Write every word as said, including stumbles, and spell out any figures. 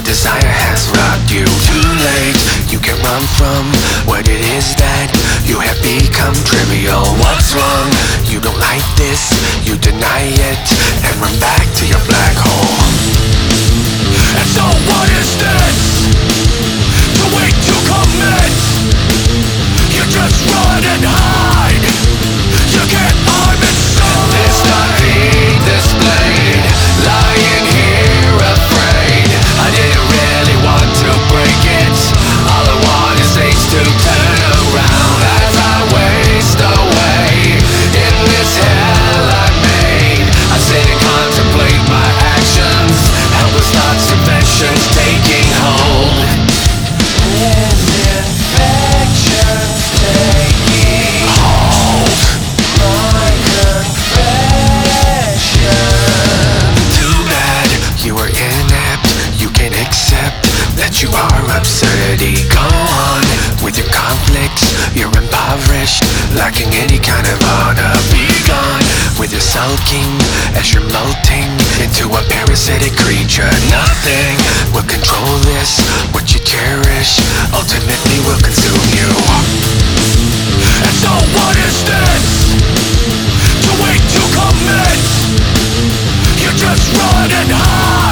desire has robbed you. Too late, you can't run from what it is that you have become. Trivial, what's wrong? You don't like this, you deny it, and run back to your black hole. And so what is this? To wait to commit. You just run and hide. You can't harm it so. This nothing displayed, lying here afraid. I didn't really want to break it. All I want is things to turn around as I waste away in this hell I made. I sit and contemplate my actions, helpless thoughts, infections taking hold. This infection's taking hold. My confession. Too bad you are inept. You can't accept that you are absurdity. Go on with your conflicts. You're impoverished, lacking any kind of honor. Be gone with your sulking as you're molting into a parasitic creature. Nothing will control this. What you cherish ultimately will consume you. And so what is this? To wait to commit. You just run and hide.